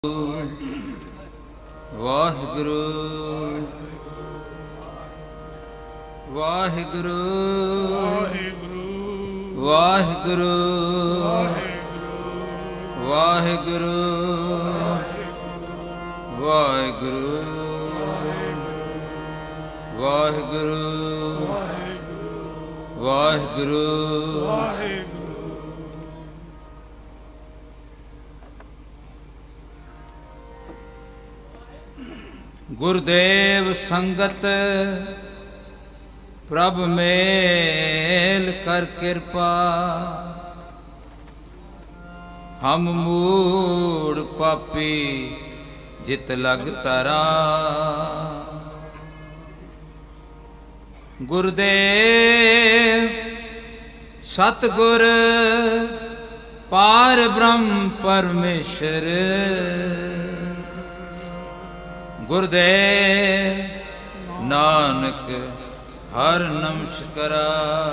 वाहिगुरु वाहिगुरु वाहिगुरु वाहिगुरु वाहिगुरु वाहिगुरु वाहिगुरु गुरुदेव संगत प्रभ मेल कर कृपा हम मूड पापी जित लग तरा। गुरुदेव सतगुर पार ब्रह्म परमेश्वर गुरुदेव नानक हर नमस्कारा।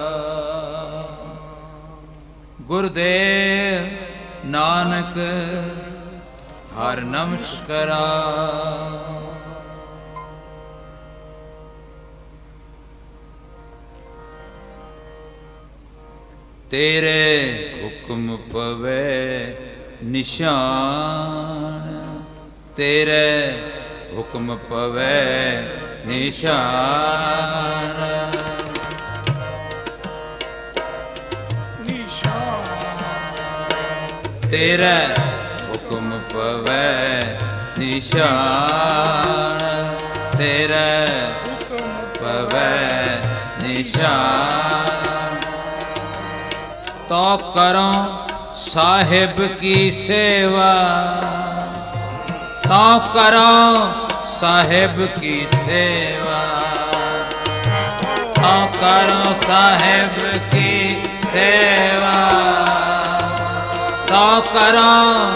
गुरुदेव नानक हर नमस्कारा। तेरे हुक्म पवे निशान तेरे हुक्म पवे निशान तेरे हुक्म पवे निशान तेरे हुक्म पवे निशान। तो करो साहिब की सेवा तो करो साहिब की सेवा तो करो साहिब की सेवा तो करो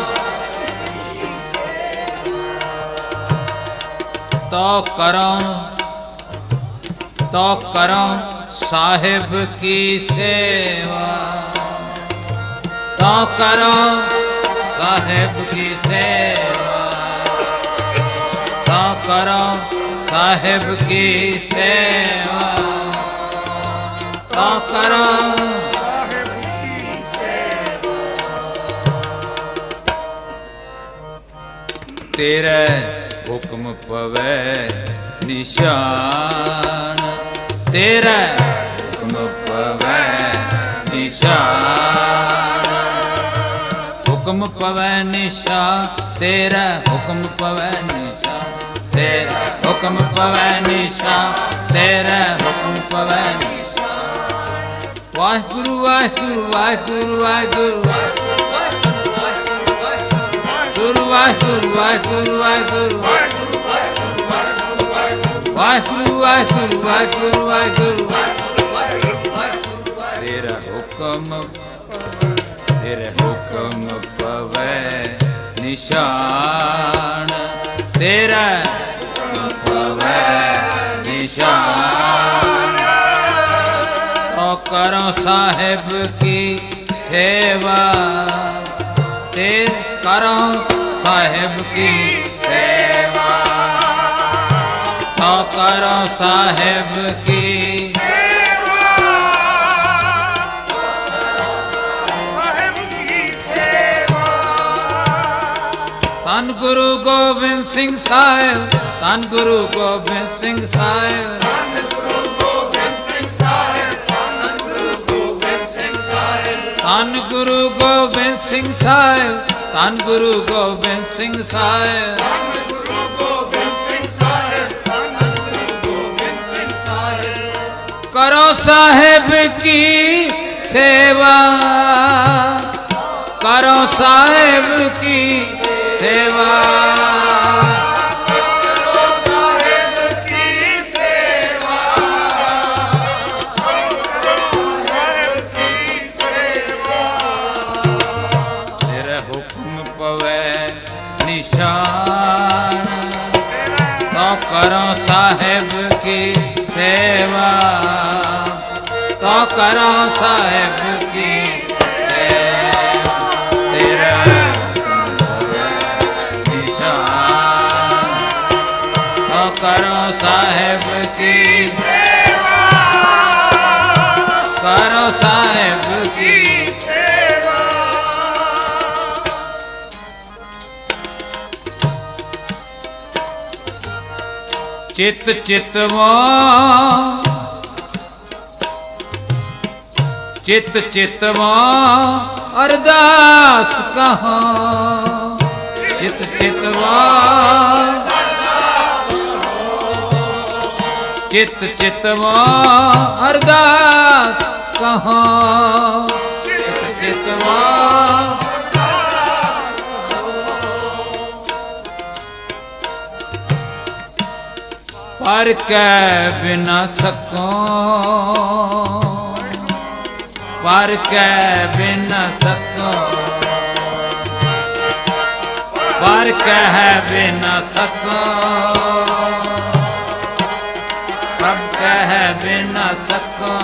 तो करो तो करो साहिब की सेवा तो करो साहिब की सेवा तो करो साहिब की सेवा तो करो साहिब की सेवा। तेरे हुक्म पवे निशान तेरे हुक्म पवे निशान हुक्म पवे निशान तेरा हुक्म पवे निशान तेरा हुक्म पवे निशान तेरा हुक्म पवे निशान। वाहिगुरु वाहिगुरु वाहिगुरु वाहिगुरु गुरु वाहिगुरु वाहिगुरु वाहिगुरु वाहिगुरु वाहिगुरु वाहिगुरु वाहिगुरु तेरा हुक्म तेरे हुक्म पवे निशान तेरा पवे निशान। तो करो साहिब की सेवा तेरे करो साहिब की सेवा तो करो साहिब की धन गुरु गोबिंद सिंह साहिब धन गुरु गोबिंद सिंह साहिब धन गुरु गोबिंद सिंह साहिब धन गुरु गोबिंद सिंह साहिब धन गुरु गोबिंद सिंह साहिब धन गुरु गोबिंद सिंह साहिब करो साहिब की सेवा करो साहिब की सेवा करो साहिब की सेवा करो साहिब की सेवा। तेरे हुक्म पवे निशान तो करो साहिब की सेवा तो करो साहिब की सेवा। तेरा की सेवा, करो साहेब की सेवा। चित चितवा चित चितवा अरदास कहाँ, चित चितवा चित चितवा अरदास कहाँ, चित चितवा पर कै बिना सको, पर कै बिना सको, पर कह बिना सको, कब कह बिना सको।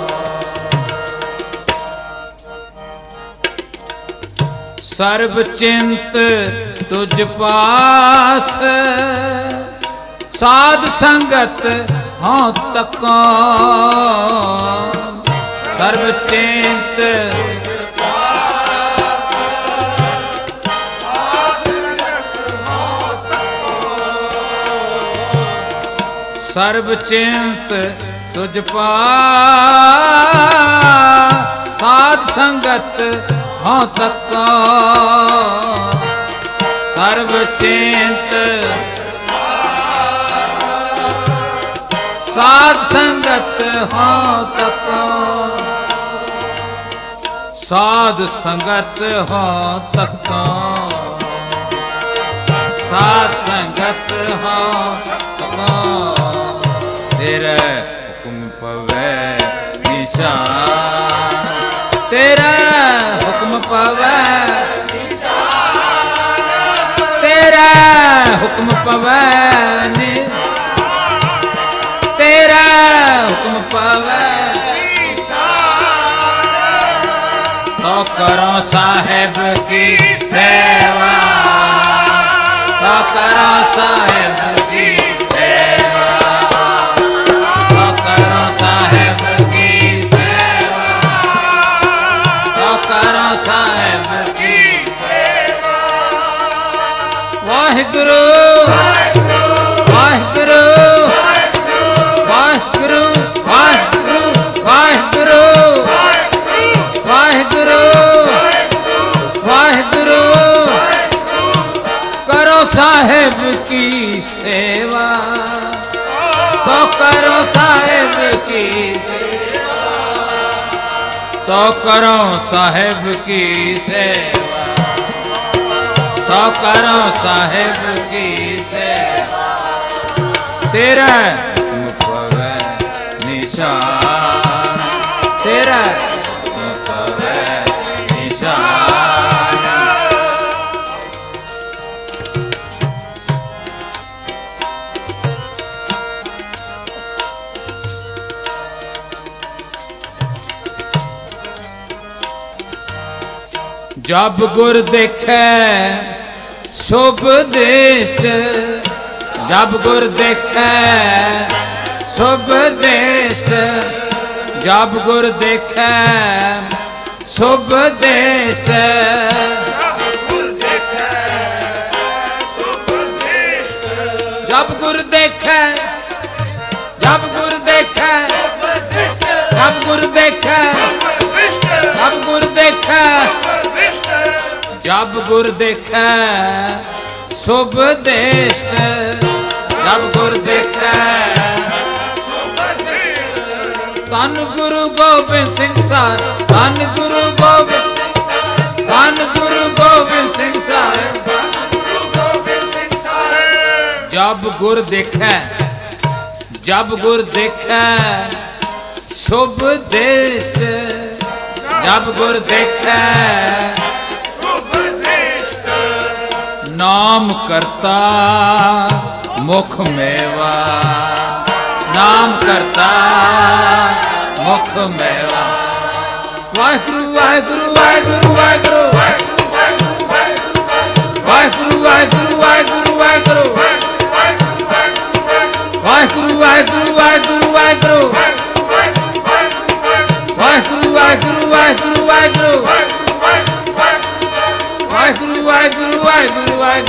सर्व चिंत तुझ पास, साध संगत हाँ तको, सर्व चिंत सर्व चिंत तुझ पास, साध संगत हाँ तको, सर्व चिंत साध संगत हाँ तको, साध संगत हाँ तको, साध संगत हाँ तको। तेरे हुक्म पवे निशान, तेरा हुक्म पवे निशान, तेरा हुक्म पवे निशान, तेरा हुक्म पवे निशान। तो करो साहेब की सेवा, तो करो साहेब की सेवा, तो करो साहेब की सेवा, तो करो साहेब की सेवा। वाहिगुरु वाहिगुरु वाहिगुरु वाहिगुरु वाहिगुरु वाहिगुरु, करो साहेब की सेवा, तो करो साहेब की सेवा, तो करो साहेब की सेवा, तो करो साहेब की सेवा। तेरा पवे निशान, तेरा पवे निशान। जब गुर देखे शुभ दृष्ट, जब गुर देखे शुभ दृष्ट, जब गुर देखे शुभ दृष्ट, जब गुर देखे, जब गुर देखे, जब गुर देखे, जब गुर देखे, जब गुर देखे शुभ दृष्ट, जब गुर देखे धन गुरु गोबिंद सिंह साहिब, धन गुरु गोबिंद, धन गुरु गोबिंद सिंह साहिब। जब गुर देखे, जब गुर देखे शुभ दृष्ट, जब गुर देखे नाम करता मुख मेवा, नाम करता मुख मेवा। वाहिगुरु वाहिगुरु वाहिगुरु वाहिगुरु वाहिगुरु वाहिगुरु वाहिगुरु वाहिगुरु वाहिगुरु वाहिगुरु वाहिगुरु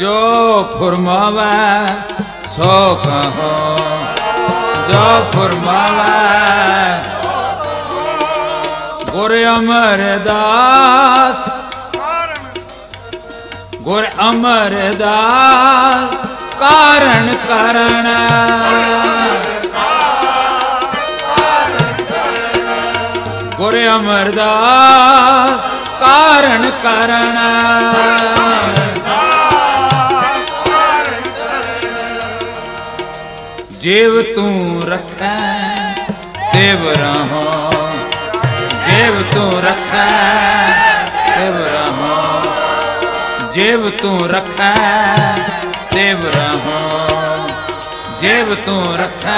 जो फुरमावे सो कहो, जो फुरमावे। गुर अमरदास, गुर अमरदास कारण करण, गुर अमरदास कारण करण। जेव तू रखै देव रहो, जेव तू रखै देव रहो, जेव तू रखै देव रहो, जेव तू रखै।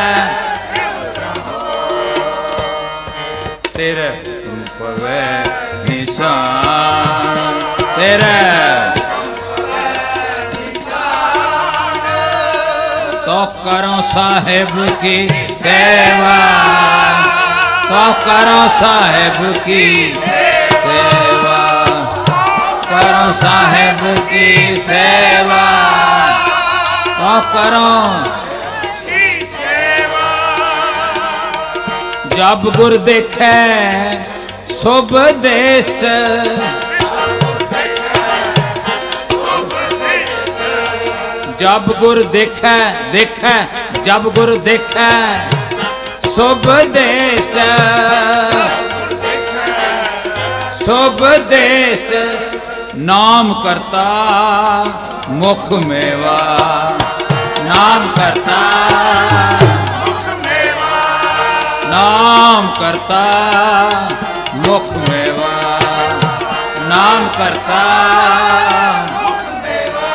तेरे तुम पवे निशान, तेरे तो करो साहिब की सेवा, तो करो साहिब की सेवा, करो साहिब की सेवा, तो करो जब गुर देखे शुभ देश, जब गुर देखे देखे, जब गुर देखे शुभ देश, शुभ देश नाम करता मुख मेवा, नाम करता नाम करता मुख मेवा, नाम करता मुख मेवा।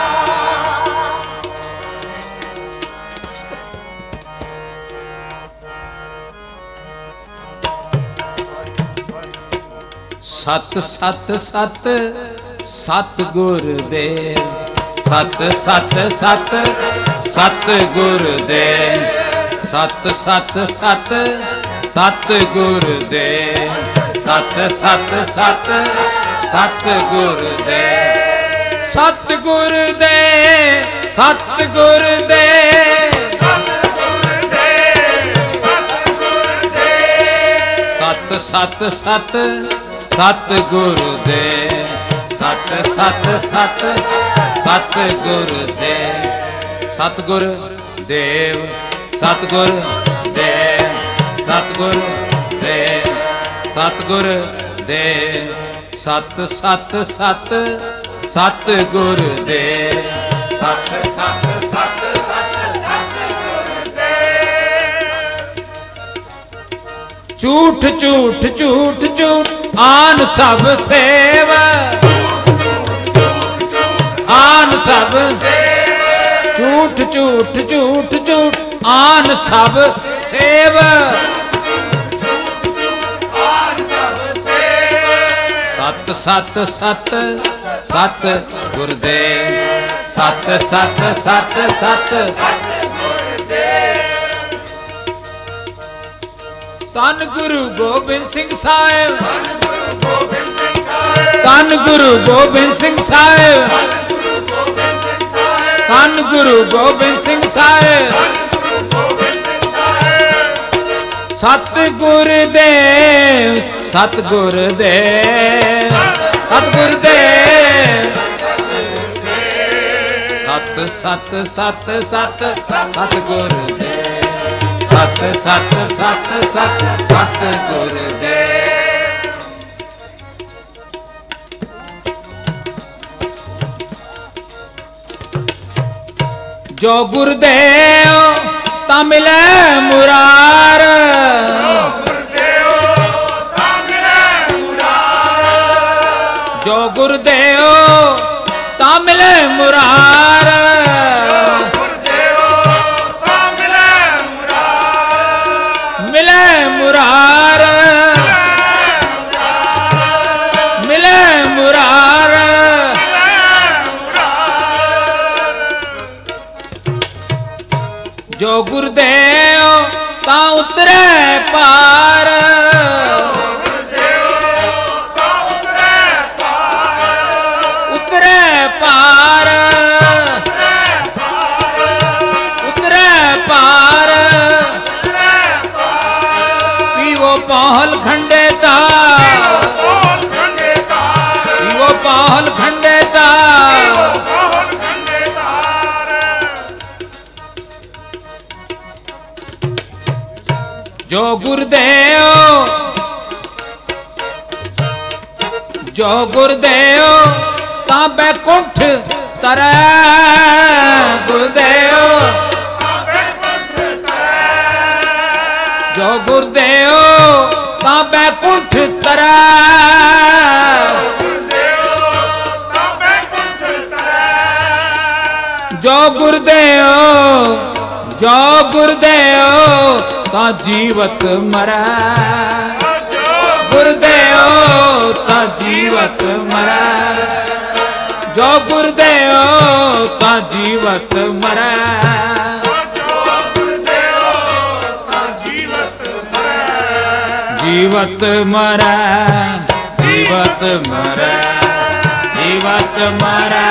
सत सत सत सत गुरदेव, सत सत सत सत गुरदेव, सत सत सत सत गुरदेव, सत सत सत सत गुरदेव, सत गुरदेव, सत गुरदेव, सत सत सत सत गुरदेव, सत सत सत सत गुरदेव, सतगुर देव, सतगुर देव, सतगुर देव, सतगुर देव, सत सत सत सत गुरदेव, सत सत सत सत सत गुरदेव। झूठ झूठ झूठ झूठ आन सब सेव, आन सब झूठ झूठ झूठ झूठ आन सब सेव, सत सत सत सत गुरदेव, सत सत सत सत गुरदेव। धन गुरु गोबिंद सिंह साहिब, धन गुरु गोबिंद सिंह साहिब, धन गुरु गोबिंद सिंह साहिब, सत गुरदेव, सत गुरदेव, सत गुरदेव, सत सत सत सत सत गुरदेव, सत सत सत सत सत गुरदेव। जो गुरदेव ता मिले मुरार, जो गुरदेव ता मिले मुरार, मिले मुरार, मिले मुरार। जो गुरदेव ता उतरे पार, उतरे पार, ਜੋ ਗੁਰਦੇਵ ਜੋ ਗੁਰਦੇਵ ਤਾਂ ਬੈਕੁੰਠ ਤਰੈ ਗੁਰਦੇਵ ਜੋ ਗੁਰਦੇਵ ਤਾਂ ਬੈਕੁੰਠ ਤਰੈ ਜੋ ਗੁਰਦੇਵ ਤਾਂ ਜੀਵਤ ਮਰੈ ਗੁਰਦੇਵ ਤਾਂ ਜੀਵਤ ਮਰੈ ਜੋ ਗੁਰਦੇਵ ਤਾਂ ਜੀਵਤ ਮਰੈ ਜੀਵਤ ਮਰੈ ਜੀਵਤ ਮਰੈ ਜੀਵਤ ਮਰੈ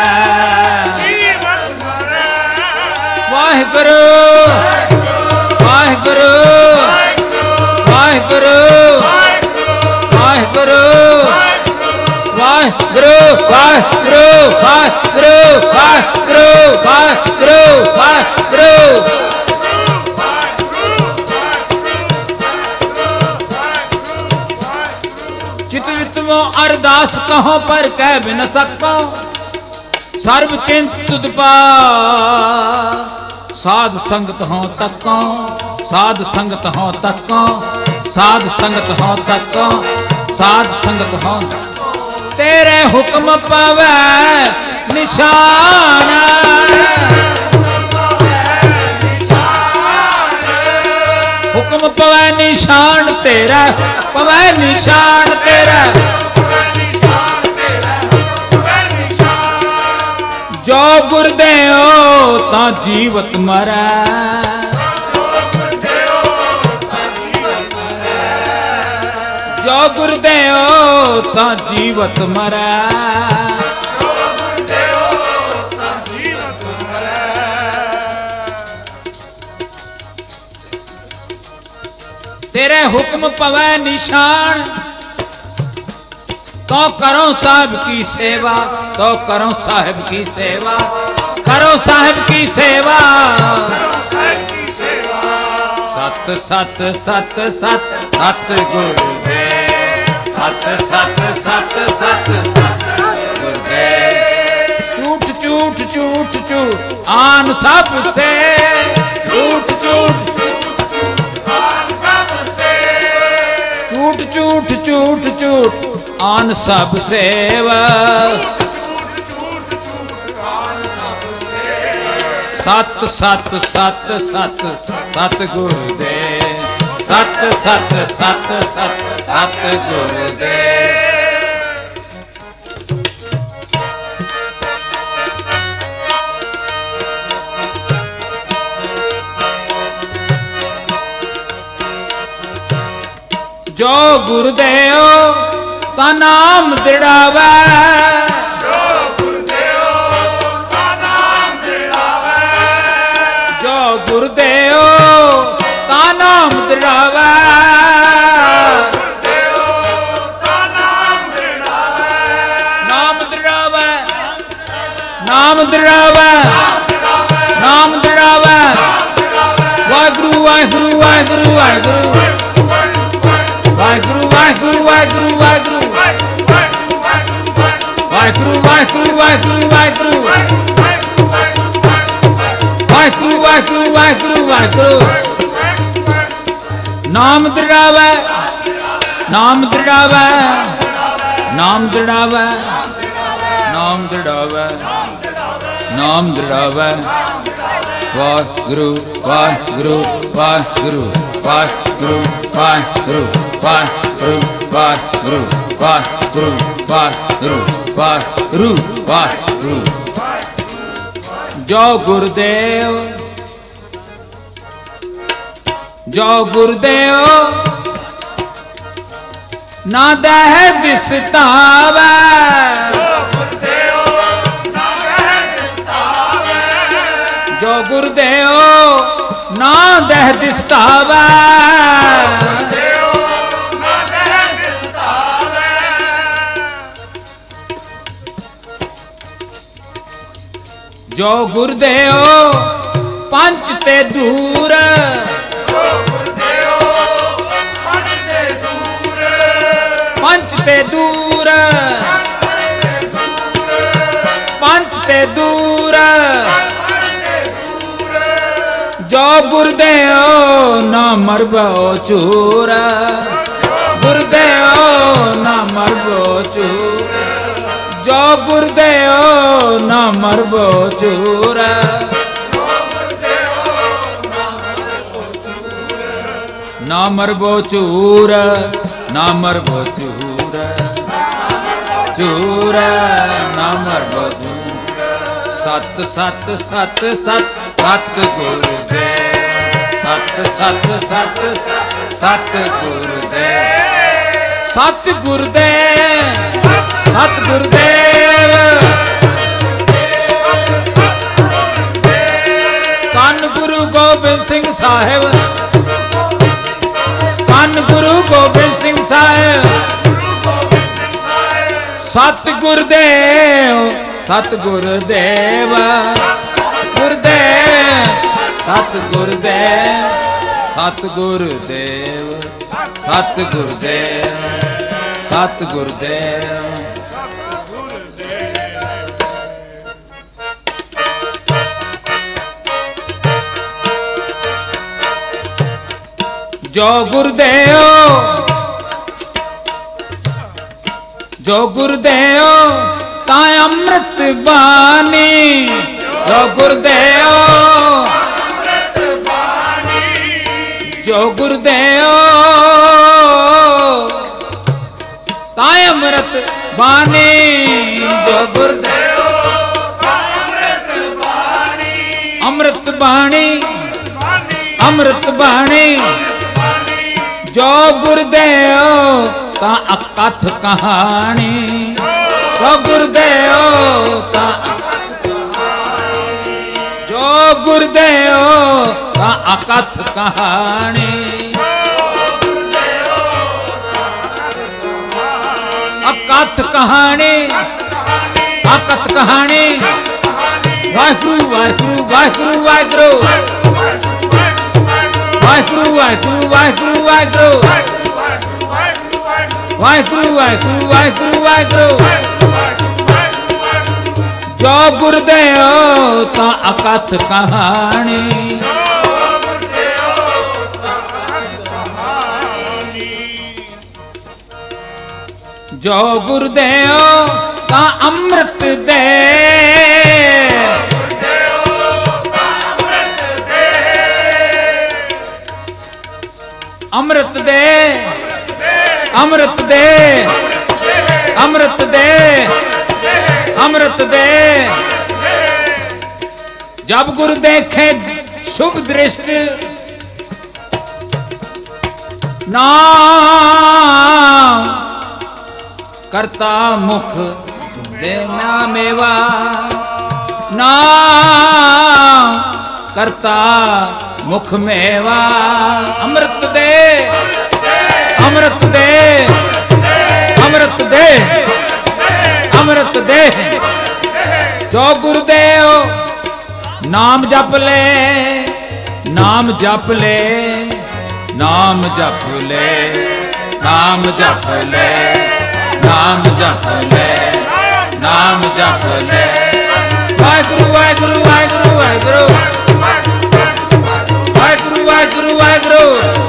ਵਾਹਿਗੁਰੂ ਵਾਹਿਗੁਰੂ ਵਾਹਿਗੁਰੂ ਵਾਹਿਗੁਰੂ ਵਾਹਿਗੁਰੂ ਵਾਹਿਗੁਰੂ ਵਾਹਿਗੁਰੂ ਵਾਹਿਗੁਰੂ ਵਾਹਿਗੁਰੂ ਵਾਹਿਗੁਰੂ चित वितमो अरदास कहो पर कह बिन सको सर्व चिंत तुद पा साध संगत हो तको साध संगत हो तको साध संगत हो तको साध संगत हो तेरे हुक्म पावे निशान हुक्म पवै निशान तेरा पवै निशान तेरा जो गुरदेव तां जीवत मरै जो गुरदेव तां जीवत मरै तेरे हुक्म पवै निशान तो करो साहिब की सेवा तो करो साहिब की सेवा करो साहिब की सेवा सत सत सत सत सत गुरुदेव सत सत सत सत गुरुदेव झूठ झूठ झूठ झूठ आन सब से झूठ झूठ झूठ झूठ झूठ झूठ आन सब सेवा सत सत सत सत सत गुरुदेव सत सत सत सत सत गुरुदेव जो गुरुदेव का नाम दृढ़ावे जो गुरुदेव का नाम दृढ़ावे जो गुरुदेव का नाम दृढ़ावे नाम दृढ़ावे नाम दृढ़ावे नाम दृढ़ावे वाहिगुरु वाहिगुरु वाहिगुरु वाहिगुरु वाहिगुरु वाहिगुरु वाहिगुरु वाहिगुरु वाहिगुरु वाहिगुरु वाहिगुरु वाहिगुरु वाहिगुरु वाहिगुरु वाहिगुरु वाहिगुरु नाम दृढ़ावे नाम दृढ़ावे नाम दृढ़ावे नाम दृढ़ावे नाम दृढ़ावे वाहिगुरु वाहिगुरु वाहिगुरु वाहिगुरु वाहिगुरु वाहिगुरु वाहिगुरु वाहिगुरु वाहिगुरु वाहिगुरु वाहिगुरु जो गुरुदेव ना दह दिसतावे जो गुरुदेव ना दह दिसतावे जो गुरुदेव पंच ते दूर ਪੰਚ ਤੇ ਦੂਰ, ਪੰਚ ਤੇ ਦੂਰ, ਜੋ ਗੁਰਦੇਓ ਨਾ ਮਰਬੋ ਚੂਰ, ਗੁਰਦੇਓ ਨਾ ਮਰਬੋ ਚੂਰ, ਜੋ ਗੁਰਦੇਓ ਨਾ ਮਰਬੋ ਚੂਰ, ਨਾ ਮਰਬੋ ਚੂਰ, ਨਾ ਮਰਬੋ ਚੂਰ, ਚੂਰ ਨਾ ਮਰਬੋ ਚੂਰ। ਸਤ ਸਤ ਸਤ ਸਤ ਸਤ ਗੁਰਦੇਵ, ਸਤ ਸਤ ਸਤ ਸਤ ਗੁਰਦੇਵ, ਸਤ ਗੁਰਦੇਵ, ਸਤ ਗੁਰਦੇਵ, ਧੰਨ ਗੁਰੂ ਗੋਬਿੰਦ ਸਿੰਘ ਸਾਹਿਬ, ਧੰਨ ਗੁਰੂ ਗੋਬਿੰਦ ਸਿੰਘ ਸਾਹਿਬ, ਸਤ ਗੁਰਦੇਵ, ਸਤ ਗੁਰਦੇਵ, ਗੁਰਦੇਵ, ਸਤ ਗੁਰਦੇਵ, ਸਤ ਗੁਰਦੇਵ, ਸਤ ਗੁਰਦੇਵ, ਸਤ ਗੁਰਦੇਵ। ਜੋ ਗੁਰਦੇਓ, ਜੋ ਗੁਰਦੇਓ ਤਾਂ ਅੰਮ੍ਰਿਤ ਬਾਣੀ, ਜੋ ਗੁਰਦੇਓ, ਜੋ ਗੁਰਦੇਓ ਤਾਂ ਅੰਮ੍ਰਿਤ ਬਾਣੀ, ਜੋ ਗੁਰਦੇਓ ਅੰਮ੍ਰਿਤ ਬਾਣੀ, ਅੰਮ੍ਰਿਤ ਬਾਣੀ, ਜੋ ਗੁਰਦੇਓ ਤਾਂ ਅਕਥ ਕਹਾਣੀ, ਜੋ ਗੁਰਦੇਓ ਤਾਂ ਜੋ ਗੁਰਦੇਓ ਤਾਂ ਅਕਥ ਕਹਾਣੀ, ਅਕਥ ਕਹਾਣੀ, ਅਕਥ ਕਹਾਣੀ। ਵਾਹਿਗੁਰੂ ਵਾਹਿਗੁਰੂ ਵਾਹਿਗੁਰੂ ਵਾਹਿਗੁਰੂ, ਵਾਹਿਗੁਰੂ ਵਾਹਿਗੁਰੂ ਵਾਹਿਗੁਰੂ ਵਾਹਿਗੁਰੂ, ਵਾਹਿਗੁਰੂ ਵਾਹਿਗੁਰੂ ਵਾਹਿਗੁਰੂ ਵਾਹਿਗੁਰੂ। ਜੋ ਗੁਰਦੇਓ ਤਾਂ ਅਕਥ ਕਹਾਣੀ, ਜੋ ਗੁਰਦੇਓ ਤਾਂ ਅੰਮ੍ਰਿਤ ਦੇ, ਅੰਮ੍ਰਿਤ ਦੇ, ਅੰਮ੍ਰਿਤ ਦੇ, ਅੰਮ੍ਰਿਤ ਦੇ, ਅੰਮ੍ਰਿਤ ਦੇ। ਜਬ ਗੁਰ ਦੇਖੇ शुभ दृष्टि नाम करता मुख देना मेवा, नाम करता मुख मेवा। अमृत दे, अमृत दे, अमृत दे, अमृत दे। जो गुरुदेव नाम जप ले, नाम जप ले, नाम जप ले, नाम जप ले, नाम जप ले, नाम जप ले। वाहिगुरु वाहिगुरु वाहिगुरु वाहिगुरु वाहिगुरु वाहिगुरु वाहिगुरु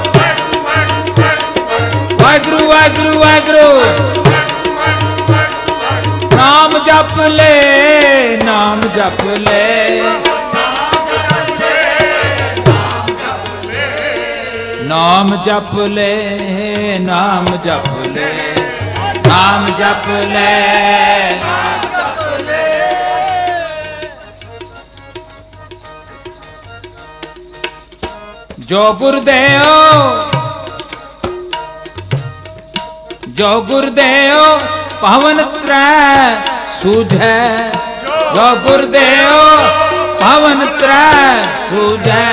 वाहिगुरु वाहिगुरु वाहिगुरु। नाम जप ले, नाम जप ले, नाम जप ले, नाम जप ले, नाम जप ले। जो गुरुदेव, जो गुरुदेव पावन त्रय सूझे, जो गुरुदेव पावन त्रय सूझे।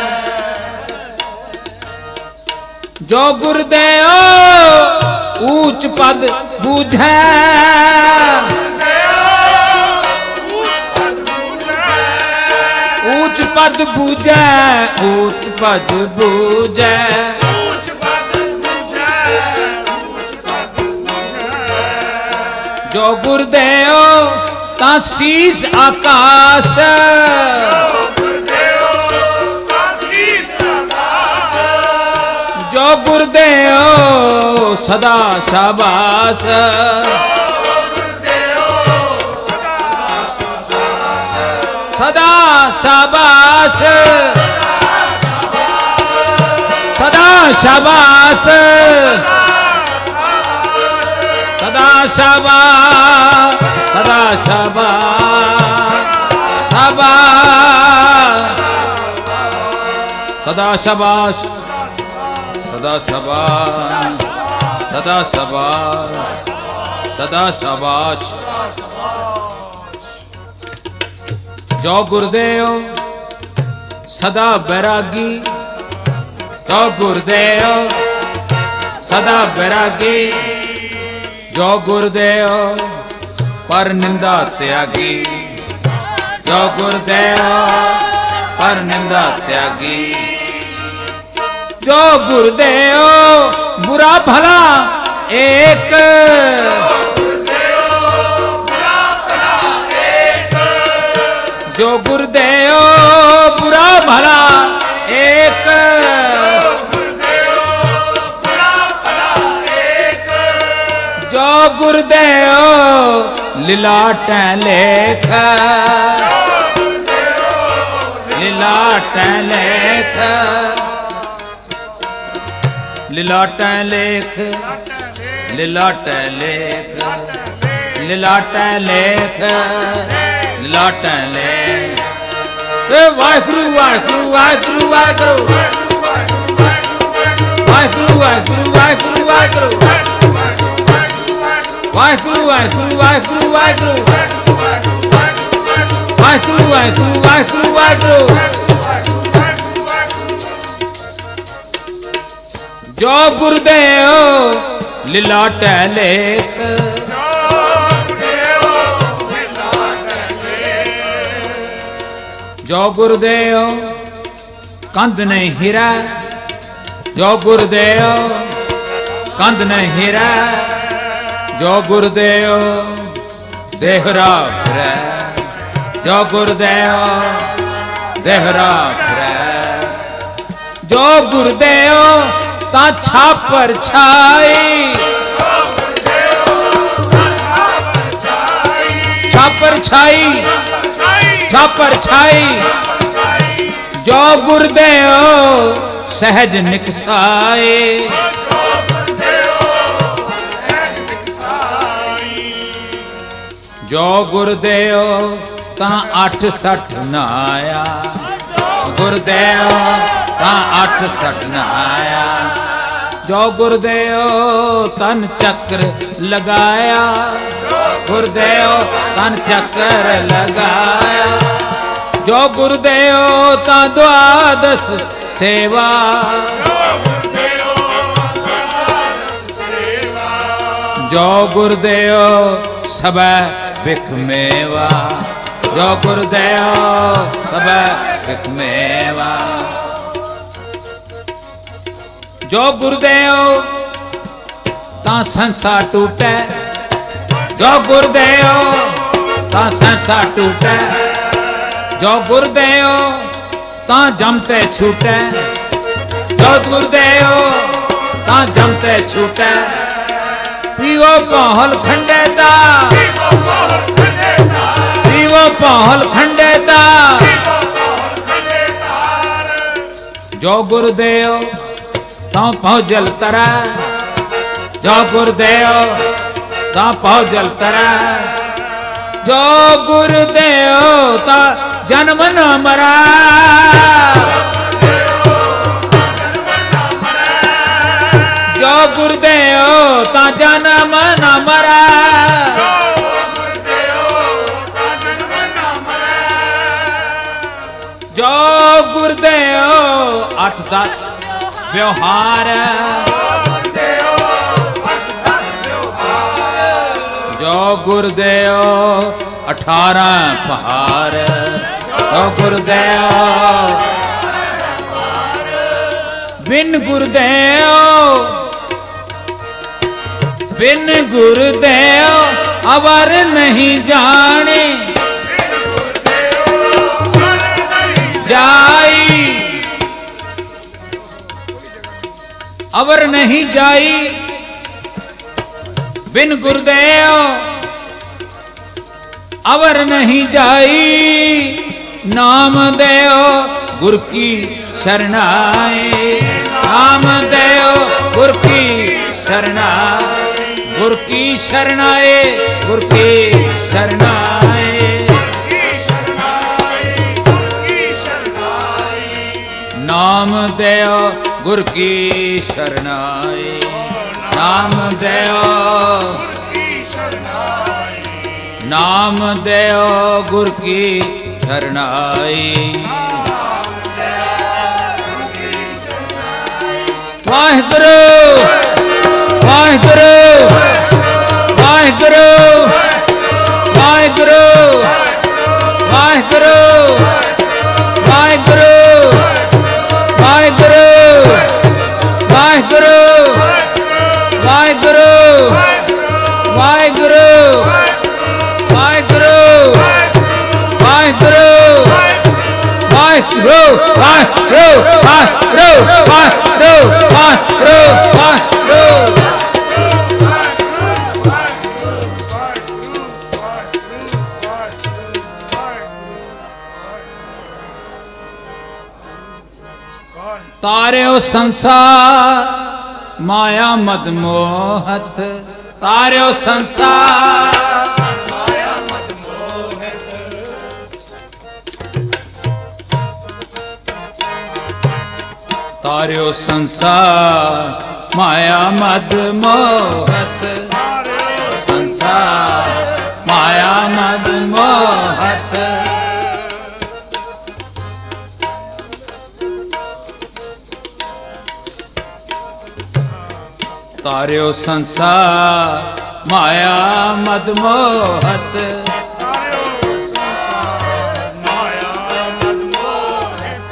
जो गुरुदेव ऊंच पद बूझे, ऊंच पद बूझे, ऊंच पद बूझे। जो गुरुदेव ता शीस आकाश, जो गुरुदेव सदा शाबाश, सदा शाबाश, सदा शाबाश, सदा शाबाश, सदा शाबाश, शाबाश, सदा शाबाश, सदा शाबाश, सदा शाबाश, सदा शाबाश। जो गुरुदेव सदा बैरागी, जो गुरुदेव सदा बैरागी, जो गुरुदेव पर निंदा त्यागी, जो गुरुदेव पर निंदा त्यागी, जो गुरुदेव बुरा भला एक, जो गुरुदेव बुरा भला एक, जो गुरुदेव लीलाट लेख, लीलाट लेख, लीलाट लेख, लीलाट लेख, लीलाट लेख, लीलाट लेख। वाहिगुरु वाहिगुरु वाहिगुरु वाहिगुरु, वाहिगुरु वाहिगुरु वाहिगुरु वाहिगुरु, वाहिगुरु वाहिगुरु वाहिगुरु वाहिगुरु, वाहिगुरु वाहिगुरु वाहिगुरु वाहिगुरु। जो गुरुदेव लीलाट लेख, जो गुरुदेव कंध नहीं हीरा, जो गुरुदेव कंध नहीं हीरा, जो गुरुदेव देहरा फिरै, जो गुरुदेव देहरा फिरै, जो गुरुदेव ता छापर छाई, छापर छाई, छापर छाई, जो गुरुदेव सहज निकसाए, जो गुरुदेव ता 860 नाया, गुरुदेव ता 860 नाया, जो गुरुदेव तन चक्र लगाया, गुरुदेव तन चक्र लगाया, जो गुरुदेव ता द्वादश सेवा, जो गुरुदेव सब बिख मेवा, जो गुरुदेव सब बिख मेवा, जो गुरुदेव ता संसार टूटे, जो गुरुदेव ता संसार टूटे, जो गुरुदेव ता जमते छूटे, जो गुरुदेव ता जमते छूटे, पीवो पहल खंडेता, पीवो पहल खंडेता, जो गुरुदेव ता पहुँचल तरा, जो गुरुदेव ता पहुँचल तरा, जो गुरुदेव ता जन्म न मरा, जो गुरुदेव ता जन्म न मरा, जो गुरुदेव 8-10 व्यवहार, जो गुरुदेव 18 पहाड़, जो गुरुदेव बिन गुरुदेव, बिन गुरुदेव अवर नहीं जाने जाई, अवर नहीं जाई बिन गुरुदेव, अवर नहीं जाई नाम देव गुरु की शरणाई, नाम देव गुरु की शरणाई, गुरु की शरणाई, गुरु की शरणाई, नाम देव गुरु की शरणाई, नाम देव, नाम देव गुरु की शरणाई। वाहिगुरु वाहिगुरु वाहिगुरु वाहिगुरु वाहिगुरु वाहिगुरु वाहिगुरु वाहिगुरु वाहिगुरु वाहिगुरु वाहिगुरु वाहिगुरु वाहिगुरु वाहिगुरु वाहिगुरु वाहिगुरु वाहिगुरु वाहिगुरु। तार्यो संसार माया मद मोहत, तार्यो संसार माया मद मोहत, तार्यो संसार माया मद मोहत, संसार माया मद मोहत, तार्यो संसार माया मद मोहत, तार्यो संसार माया मद मोहत,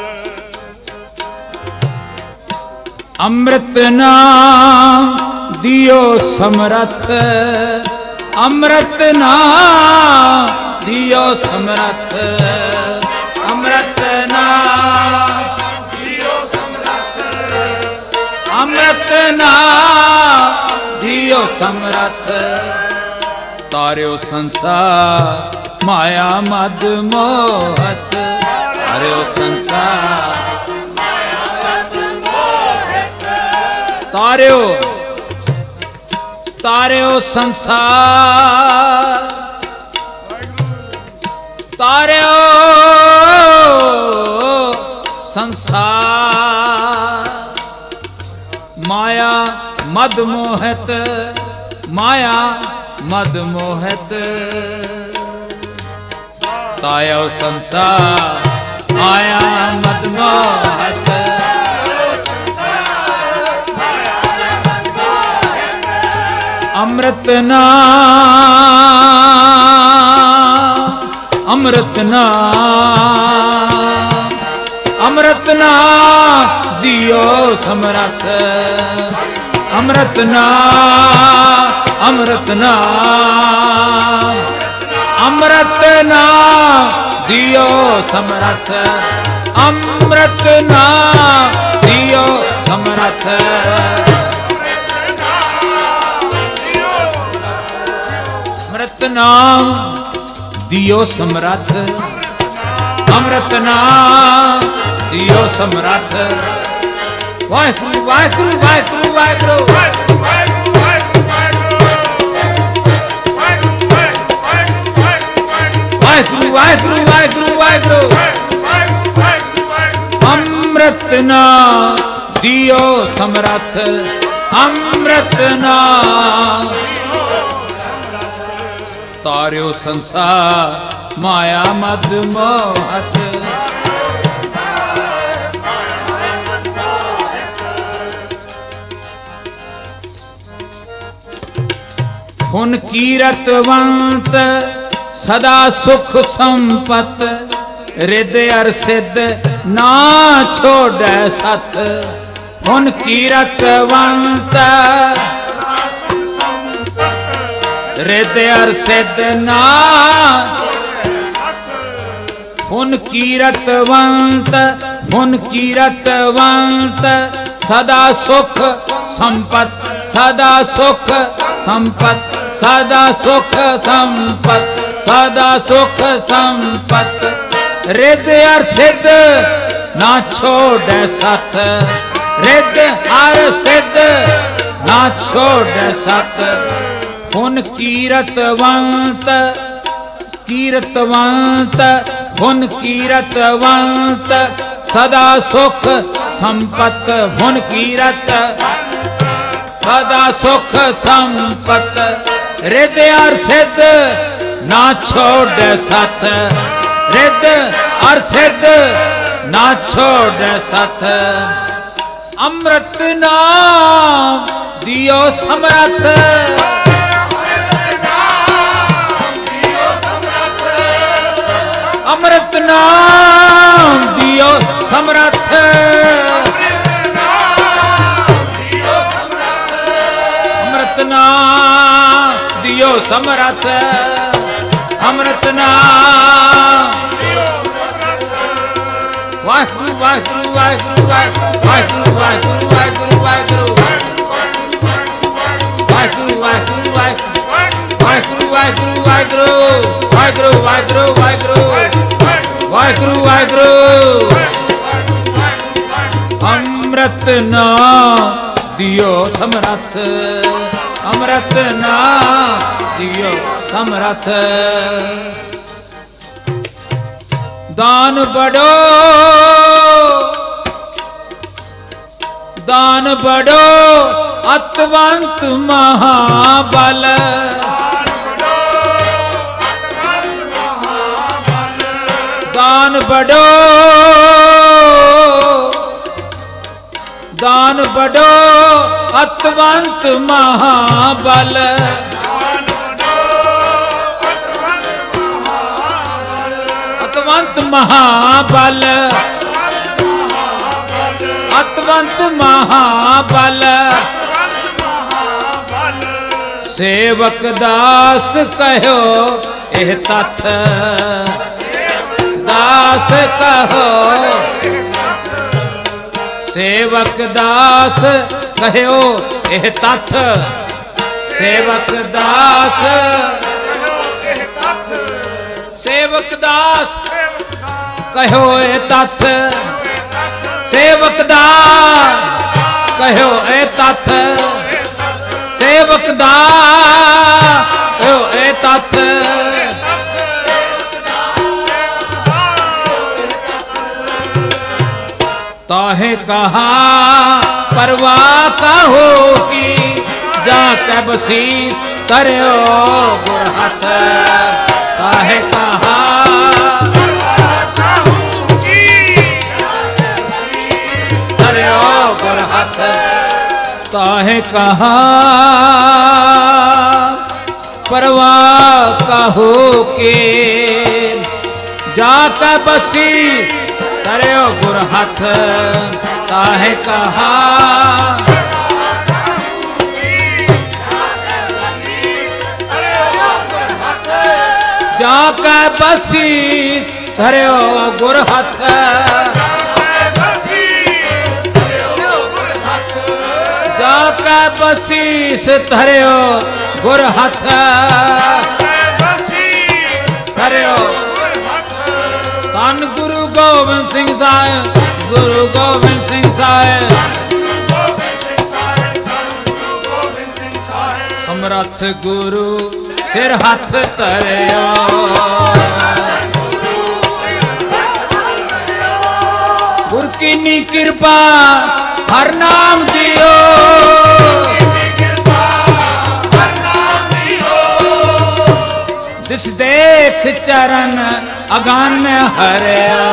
अमृत नाम दियो समरथ, अमृत नाम दियो समरथ, अमृत नाम अमृत नाम दियो समरथ, तार्यो संसार माया मद मोहत, तार्यो संसार माया मद मोहत, तार्यो तार्यो संसार, तार्यो संसार माया मद मोहत, माया मद मोहत, तायो संसार माया मद मोहत, अमृत नाम अमृत नाम अमृत नाम दियो समरथ, अमृत नाम अमृत नाम अमृत नाम दियो समरथ, अमृत नाम दियो समरथ, अमृत नाम दियो समरथ, अमृत नाम दियो समरथ, वाहिगुरु वाहिगुरु वाहिगुरु वाहिगुरु वाहिगुरु वाहिगुरु वाहिगुरु वाहिगुरु, अमृत नाम दियो समरथ, अमृत नाम तार्यो संसार माया मद मोहत, हुन कीरतवंत सदा सुख संपत, रिद अर सिद्ध ना छोड़े सत, हुन कीरतवंत रिद अर सिद्ध ना हुन कीरतवंत हुन कीरतवंत सदा सुख संपत सदा सुख संपत सदा सुख संपत सदा सुख संपत रिद अर सिद्ध ना छोड़ सत रिद अर सिद्ध ना छोड़ सत हुन कीरतवंत कीरतवंत हुन कीरतवंत सदा सुख संपत हुन कीरत सदा सुख संपत रिद अर सिद्ध ना छोड़ सत रिद अर सिद्ध ना छोड़ सत अमृत नाम दियो समरथ अमृत नाम दियो समरथ अमृत नाम दियो समरथ अमृत नाम वाहिगुरु वाहिगुरु वाहिगुरु वाहिगुरु वाहिगुरु वाहिगुरु वाहिगुरु वाहिगुरु वाहिगुरु वाहिगुरु वाहिगुरु वाहिगुरु वाहिगुरु वाहिगुरु वाहिगुरु अमृत नाम दियो समरथ अमृत नाम दियो समरथ दान बड़ो अतवंत महाबल दान बड़ो अतवंत महाबल अतवंत महाबल अतवंत महाबल सेवक दास कहो एह तथ दास कहो सेवक दास कहो एह तथ सेवक दास सेवक दास कहो ए तथ सेवक दास कहो ए तथ सेवक दास कहो ए तथ ताहे कहा परवाह कहो की जाके बसी करो गुरहत ताहे कहा करो गुरहत ताहे कहा परवाह कहो के जाके बसी करो गुरहत ताहे कहा जाके बसी करो गुरहत जाके बसीस धरो गुरहत करो धन गुरु गोबिंद सिंह साहिब गुरु गोबिंद सिंह साहिब समरथ गुरु सिर हाथ धरियो गुर की नी कृपा हर नाम दियो दिस देख चरण अगन हरिया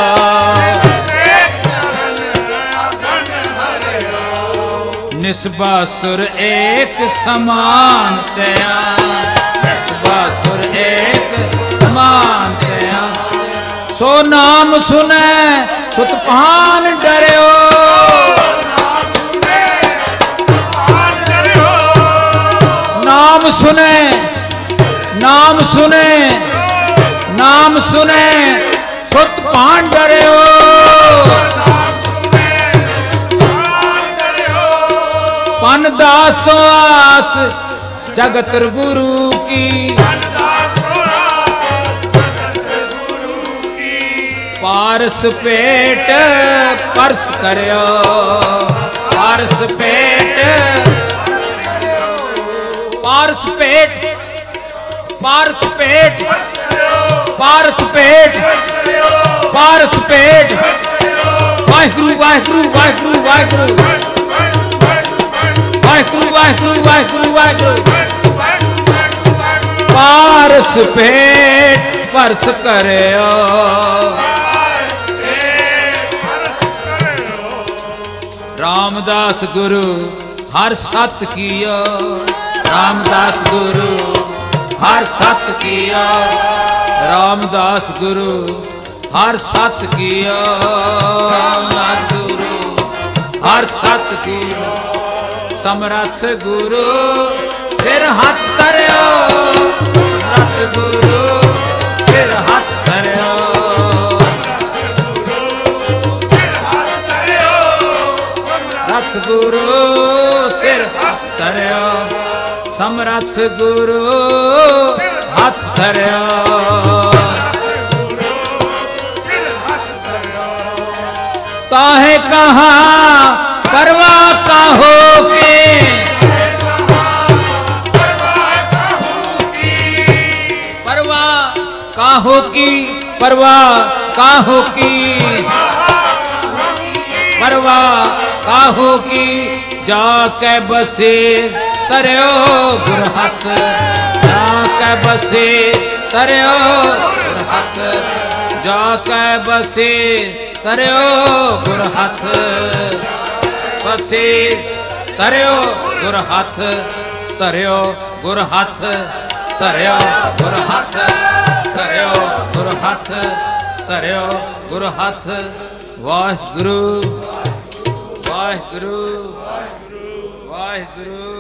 निस्बासुर एक समान तया निस्बासुर एक समान तया सो नाम सुने सुतपान डरियो नाम सुने सुने नाम सुने सुत पान डरियो। पन दासो आस जगत गुरु की। पारस पेट परस करियो। पारस पेट पारस पेट पारस पेट पारस पेट पारस पेट। वाहिगुरु वाहिगुरु वाहिगुरु वाहिगुरु वाहिगुरु वाहिगुरु वाहिगुरु वाहिगुरु। पारस पेट परस करियो। रामदास गुरु हर सत किया। रामदास गुरु हर सत किया। रामदास गुरु हर सत किया। रामदास गुरु हर सत किया। समरथ गुरु सिर हाथ धरियो। समरथ गुरु सिर हाथ धरियो। समरथ गुरु सिर हाथ धरियो। समरथ गुरु हाथ धरियो। काहे कहा परवा काहो के। परवा काहो की परवा काहो की परवा काहो की। जाके बसे तरियो गुरहत। जाके बसे तरियो गुरहत। जाके बसे तरियो गुरहत। बसे तरियो गुरहत। तरियो गुरहत। तरियो गुरहत। तरियो गुरहत। तरियो गुरहत। वाहिगुरु वाहिगुरु वाहिगुरु।